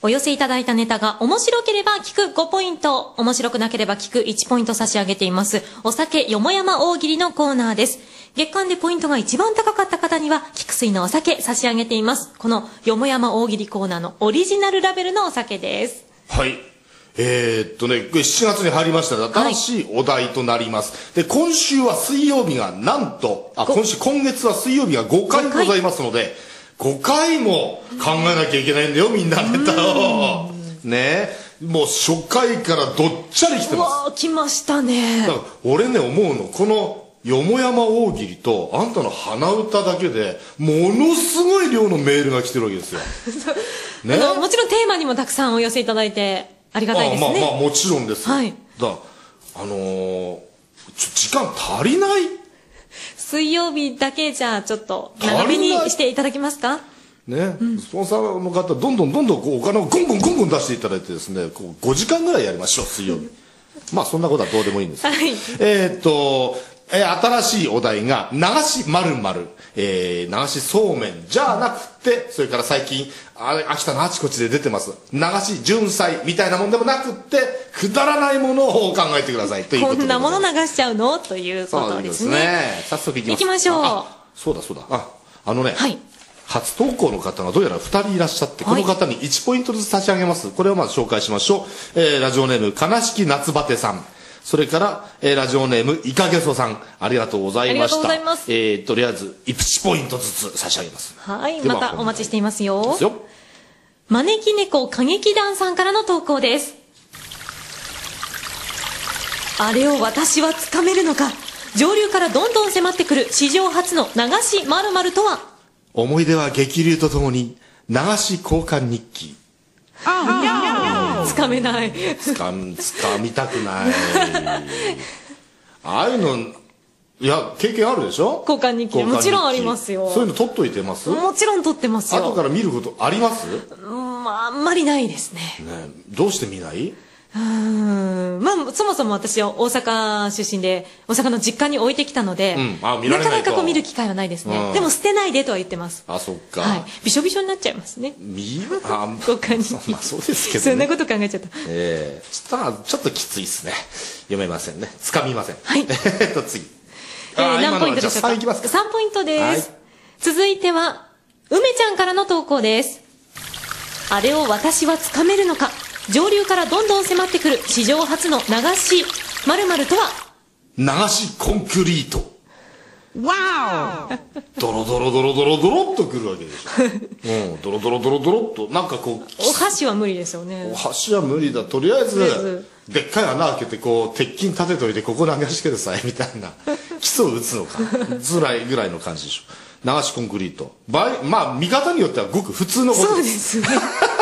お寄せいただいたネタが面白ければ聞く5ポイント、面白くなければ聞く1ポイント差し上げています、お酒よもやま大喜利のコーナーです。月間でポイントが一番高かった方には、菊水のお酒差し上げています。このよもやま大喜利コーナーのオリジナルラベルのお酒です。 はい。7月に入りましたら新しいお題となります。で、今週は水曜日がなんと、今月は水曜日が5回ございますので、5回も考えなきゃいけないんだよ、みんなネタを。ね、もう初回からどっちゃり来てます。 うわー、来ましたね。 だから俺ね、思うの、このよもやま大喜利とあんたの鼻歌だけでものすごい量のメールが来てるわけですよ。 ね、もちろんテーマにもたくさんお寄せいただいてありがたいですね。 まあもちろんです。 はい。 だ時間足りない？ 水曜日だけじゃあちょっと長めにしていただけますかね、スポンサーの方どんどんこうお金をゴンゴン出していただいてですね、こう5時間ぐらいやりましょう、水曜日。まあそんなことはどうでもいいんです。はい。新しいお題が流し〇〇、流しそうめんじゃなくて、それから最近秋田のあちこちで出てます流し純菜みたいなもんでもなくって、くだらないものを考えてくださいということで。 こんなもの流しちゃうのということですね。 早速いきます。 行きましょう。 そうだはい、 初投稿の方がどうやら2人いらっしゃって、この方に1ポイントずつ差し上げます。これをまず紹介しましょう。ラジオネーム悲しき夏バテさん、それから、ラジオネームイカゲソさん、ありがとうございました。とりあえず1ポイントずつ差し上げます。 はい、またお待ちしていますよ。招き猫歌劇団さんからの投稿です。あれを私はつかめるのか、上流からどんどん迫ってくる史上初の流し〇〇とは。 思い出は激流とともに流し交換日記。 つかめない。 つかみたくない。ああいうの、いや、経験あるでしょ？ 交換日記。もちろんありますよ。 そういうの取っといてます？ もちろん取ってますよ。 後から見ることあります？ あんまりないですね。 どうして見ない？ まあそもそも私は大阪出身で大阪の実家に置いてきたので、なかなかこう見る機会はないですね。でも捨てないでとは言ってます。 あ、そっか。 はい。びしょびしょになっちゃいますね。 交換日記。 まあそうですけどね。 そんなこと考えちゃった。 ちょっときついですね。読めませんね。つかみません。 はい。 次。 何ポイントでしょうか？ 3 ポイントです。続いては梅ちゃんからの投稿です。あれを私はつかめるのか、上流からどんどん迫ってくる史上初の流し〇〇とは。 流しコンクリート。 わお。ドロドロドロドロドロっとくるわけでしょ。ドロドロドロドロっと、なんかこう。 お箸は無理ですよね。 お箸は無理だ。とりあえずでっかい穴開けてこう鉄筋立てといてここ投げしてくださいみたいな基礎を打つのかずらいぐらいの感じでしょ。流しコンクリート。まあ見方によってはごく普通のことです。 そうですね。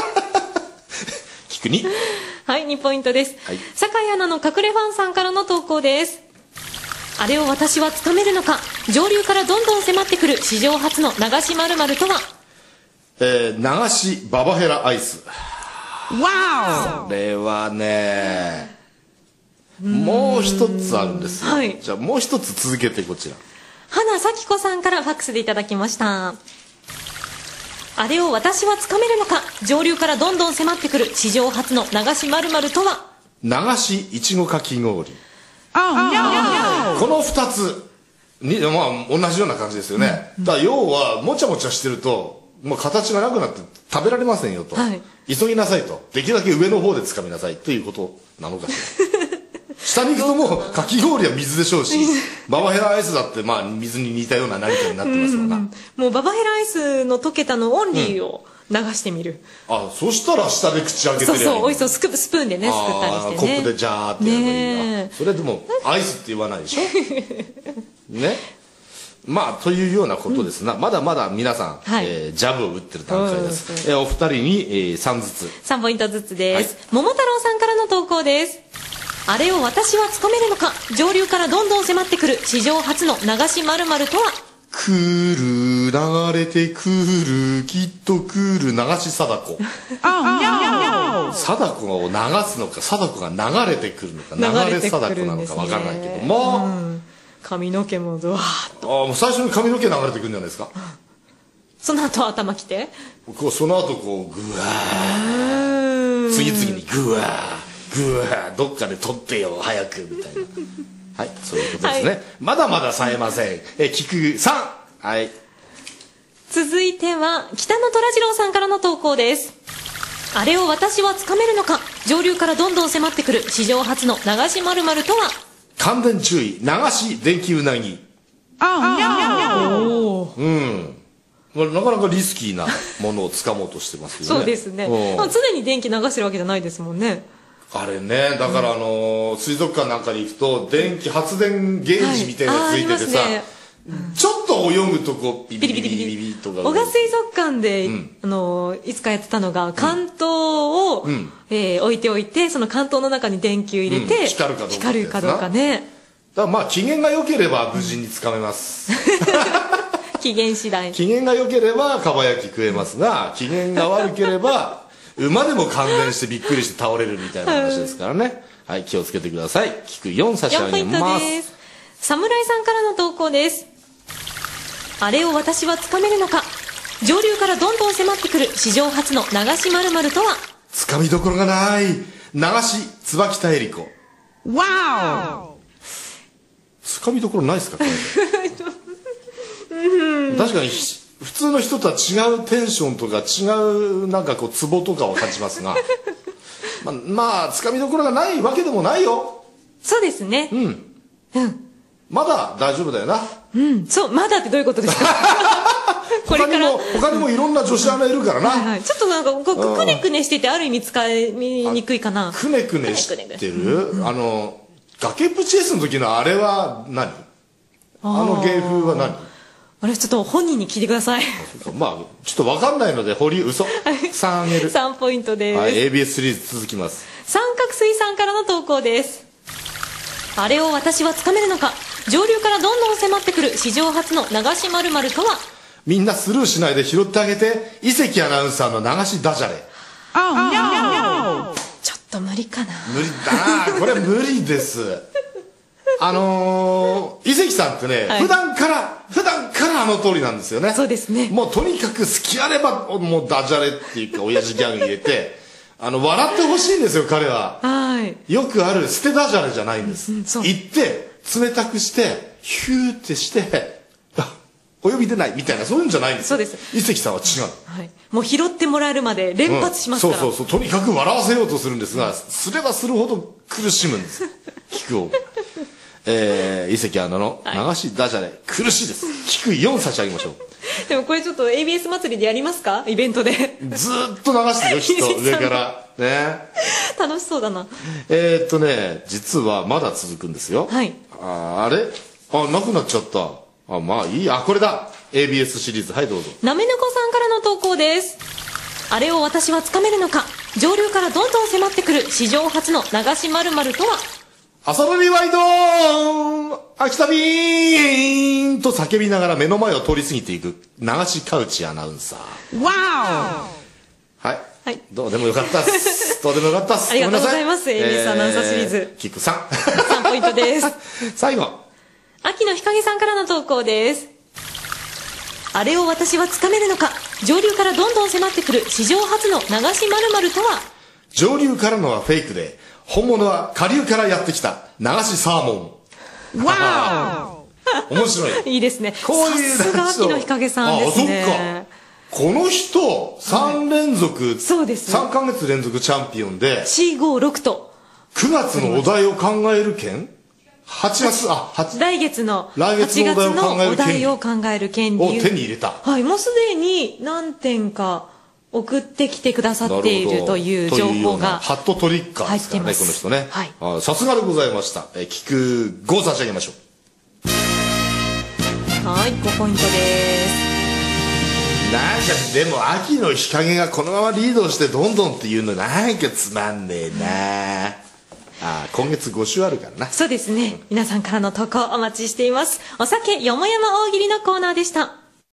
聞くに。 はい、2ポイントです。酒井アナの隠れファンさんからの投稿です。あれを私はつかめるのか、上流からどんどん迫ってくる史上初の流し〇〇とは。 流しババヘラアイス。わお。これはね、もう一つあるんですよ。じゃあもう一つ続けてこちら。 花咲子さんからファックスでいただきました。あれを私はつかめるのか、上流からどんどん迫ってくる史上初の流し〇〇とは。 流しいちごかき氷。この2つに、まあ同じような感じですよね。だから要はもちゃもちゃしてるともう形がなくなって食べられませんよと、急ぎなさいと、できるだけ上の方でつかみなさいということなのかしら。下に行くともうかき氷は水でしょうし、ババヘラアイスだってまあ水に似たような何かになってますよな。 もうババヘラアイスの溶けたのオンリーを流してみる。 そしたら下で口開けてるやん。 おいしそう、スプーンでね、すくったりしてね。 コップでジャーってやればいいな。それでもアイスって言わないでしょ。ね。まあというようなことですな。まだまだ皆さんジャブを打ってる段階です。お二人に3ずつ。 3ポイントずつです。桃太郎さんからの投稿です。あれを私はつかめるのか、上流からどんどん迫ってくる史上初の流し〇〇とは。 くる流れてくるきっとくる流し貞子。貞子を流すのか、貞子が流れてくるのか、流れ貞子なのか分からないけども、 髪の毛もドワーッと。 もう最初に髪の毛流れてくるんじゃないですか。 その後頭きて、 その後こうぐわー次々にぐわーぐわーどっかで取ってよ早くみたいなはい、そういうことですね、まだまだ冴えません。菊さん、はい、 続いては北野虎次郎さんからの投稿です。あれを私はつかめるのか、上流からどんどん迫ってくる史上初の流し〇〇とは。 感電注意、流し電気うなぎ。なかなかリスキーなものをつかもうとしてますよね。 そうですね、常に電気流してるわけじゃないですもんね。 あれね、だから水族館なんかに行くと電気発電ゲージみたいなのついててさ、ちょっと泳ぐとこうビビビビビビビとか。 男鹿水族館で、いつかやってたのが関東を、置いておいて、その関東の中に電球入れて、光るかどうかね。 だからまあ機嫌が良ければ無事につかめます。 機嫌次第。 機嫌が良ければかば焼き食えますが、機嫌が悪ければ馬でも感電してびっくりして倒れるみたいな話ですからね。はい、気をつけてください。菊4差し上げます。 侍さんからの投稿です。あれを私はつかめるのか、上流からどんどん迫ってくる史上初の流し〇〇とは。 つかみどころがない、流し椿田恵理子。わお、つかみどころないですかこれ。確かに普通の人とは違うテンションとか違うなんかこうツボとかを感じますがまあつかみどころがないわけでもないよ。 そうですね。 まだ大丈夫だよな。 そう、まだってどういうことですか。これから他にもいろんな女子アナいるからな。 ちょっとなんかくねくねしててある意味使いにくいかな。 くねくねしてる。崖っぷち S の時のあれは何？芸風は何？ あれちょっと本人に聞いてください。 まあちょっと分かんないので嘘3あげる。 3ポイントです。 はい、ABS シリーズ続きます。 三角水さんからの投稿です。あれを私はつかめるのか、上流からどんどん迫ってくる史上初の流し〇〇とは。 みんなスルーしないで拾ってあげて、伊関アナウンサーの流しダジャレ。 ちょっと無理かな。 無理だな、これ無理です。伊関さんってね、普段からあの通りなんですよね。 そうですね。 もうとにかく好きあればもうダジャレっていうか親父ギャグ入れて笑ってほしいんですよ彼は。よくある捨てダジャレじゃないんです。行って冷たくしてヒューってしてお呼び出ないみたいな、そういうんじゃないんです。 そうです。 伊関さんは違う。 もう拾ってもらえるまで連発しますから。 そうとにかく笑わせようとするんですが、すればするほど苦しむんです。菊を。伊関アナの流しダジャレ、苦しいです。菊4差し上げましょう。 でもこれちょっと ABS 祭りでやりますか、イベントで。 ずーっと流してる人上からね。 楽しそうだな。 実はまだ続くんですよ。 はい。 あれなくなっちゃった。まあいいや、これだ ABS シリーズ。はい、どうぞ。 なめぬこさんからの投稿です。あれを私はつかめるのか、上流からどんどん迫ってくる史上初の流し〇〇とは。 朝ドリワイドーン秋田ビーンと叫びながら目の前を通り過ぎていく流しカウチアナウンサー。わー、はい、どうでもよかったっす。どうでもよかったっす。 ありがとうございます。ABS アナウンサーシリーズ。 キック3。 3ポイントです。 最後。 秋の日陰さんからの投稿です。あれを私はつかめるのか、上流からどんどん迫ってくる史上初の流し〇〇とは。 上流からのはフェイクで、本物は下流からやってきた流しサーモン。わー面白い。 いいですね。 こういうさすが秋の日陰さんですね。 そっか。この人3連続、 そうです。 3ヶ月連続チャンピオンで 456と 9月のお題を考える権、 来月のお題を考える権利を手に入れた。 はい、もうすでに何点か送ってきてくださっているという情報がハットトリッカーですからね、この人ね。さすがでございました。菊5差し上げましょう。はい、5ポイントです。 なんかでも秋の日陰がこのままリードしてどんどんっていうのなんかつまんねえな。今月5週あるからな。 そうですね。皆さんからの投稿お待ちしています。お酒よもやま大喜利のコーナーでした。